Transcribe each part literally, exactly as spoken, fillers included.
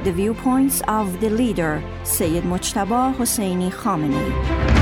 the viewpoints of the leader, Sayyid Mujtaba Hosseini Khamenei.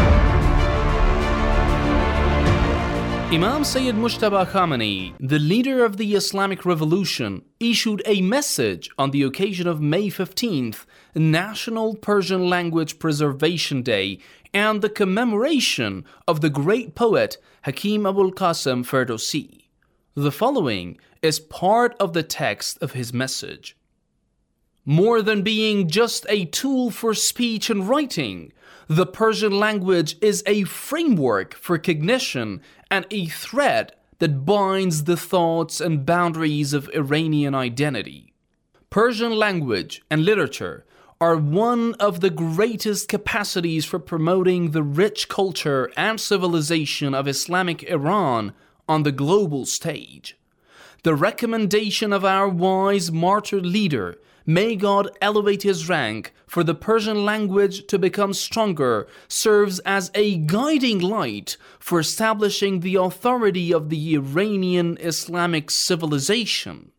Imam Sayyid Mujtaba Khamenei, the leader of the Islamic Revolution, issued a message on the occasion of May fifteenth, National Persian Language Preservation Day, and the commemoration of the great poet Hakim Abul Qasim Ferdowsi. The following is part of the text of his message. More than being just a tool for speech and writing, the Persian language is a framework for cognition and a thread that binds the thoughts and boundaries of Iranian identity. Persian language and literature are one of the greatest capacities for promoting the rich culture and civilization of Islamic Iran on the global stage. The recommendation of our wise martyr leader, may God elevate his rank, for the Persian language to become stronger, serves as a guiding light for establishing the authority of the Iranian Islamic civilization.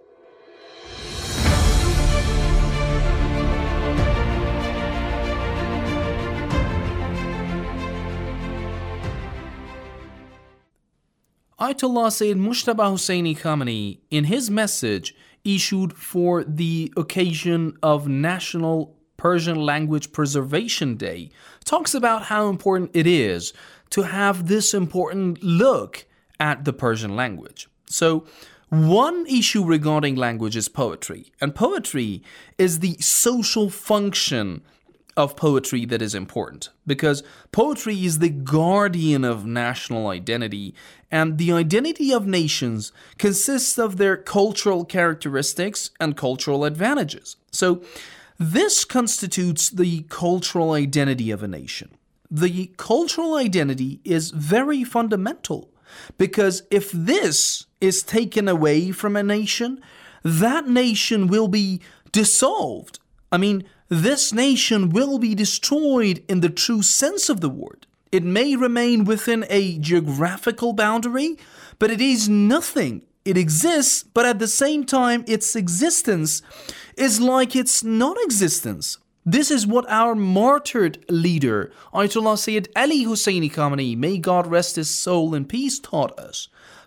Ayatollah Sayyid Mujtaba Hosseini Khamenei, in his message issued for the occasion of National Persian Language Preservation Day, talks about how important it is to have this important look at the Persian language. So, one issue regarding language is poetry, and poetry is the social function of poetry that is important, because poetry is the guardian of national identity, and the identity of nations consists of their cultural characteristics and cultural advantages. So this constitutes the cultural identity of a nation. The cultural identity is very fundamental, because if this is taken away from a nation, that nation will be dissolved. I mean, this nation will be destroyed in the true sense of the word. It may remain within a geographical boundary, but it is nothing. It exists, but at the same time, its existence is like its non-existence. This is what our martyred leader, Ayatollah Sayyid Ali Hosseini Khamenei, may God rest his soul in peace, taught us.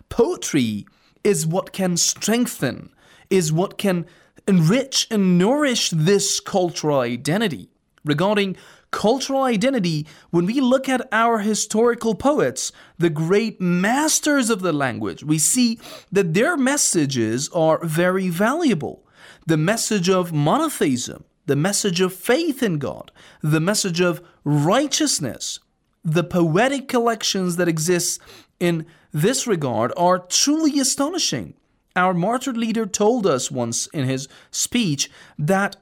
Poetry is what can strengthen, is what can enrich and nourish this cultural identity. Regarding cultural identity, when we look at our historical poets, the great masters of the language, we see that their messages are very valuable. The message of monotheism, the message of faith in God, the message of righteousness, the poetic collections that exist in this regard are truly astonishing. Our martyred leader told us once in his speech that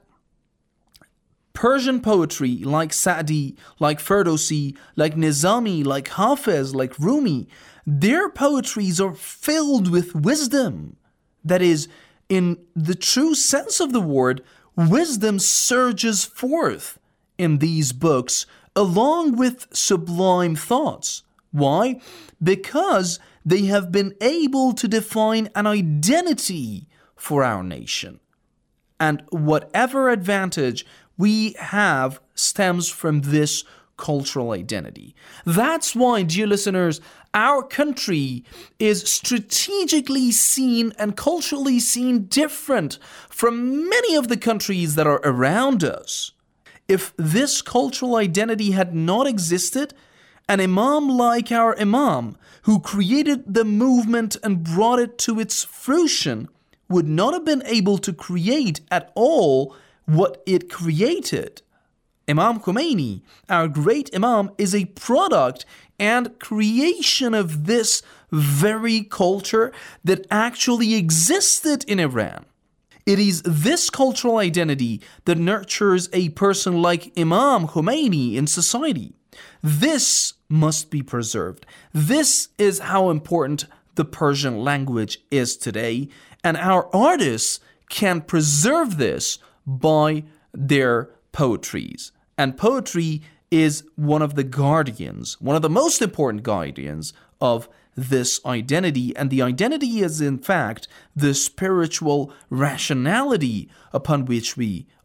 Persian poetry like Sa'di, like Ferdowsi, like Nizami, like Hafez, like Rumi, their poetries are filled with wisdom. That is, in the true sense of the word, wisdom surges forth in these books along with sublime thoughts. Why? Because they have been able to define an identity for our nation. And whatever advantage we have stems from this cultural identity. That's why, dear listeners, our country is strategically seen and culturally seen different from many of the countries that are around us. If this cultural identity had not existed, an imam like our imam, who created the movement and brought it to its fruition, would not have been able to create at all what it created. Imam Khomeini, our great imam, is a product and creation of this very culture that actually existed in Iran. It is this cultural identity that nurtures a person like Imam Khomeini in society. This must be preserved. This is how important the Persian language is today, and our artists can preserve this by their poetries. And poetry is one of the guardians, one of the most important guardians of this identity. And the identity is, in fact, the spiritual rationality upon which we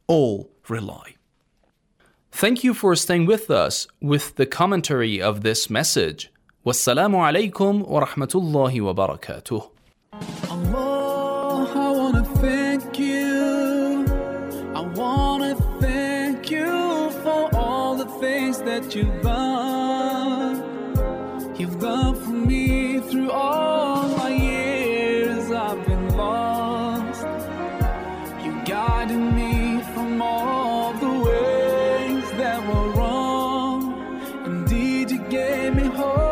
all rely. Thank you for staying with us with the commentary of this message. Wassalamu alaikum wa rahmatullahi wa barakatuh. Allah, I wanna thank you. I wanna thank you for all the things that you've done. You've done for me through all my years I've been lost. You guided me from all the ways that were wrong. Indeed, you gave me hope.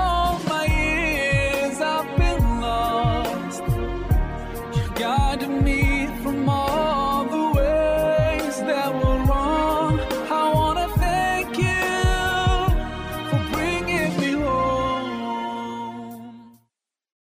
To me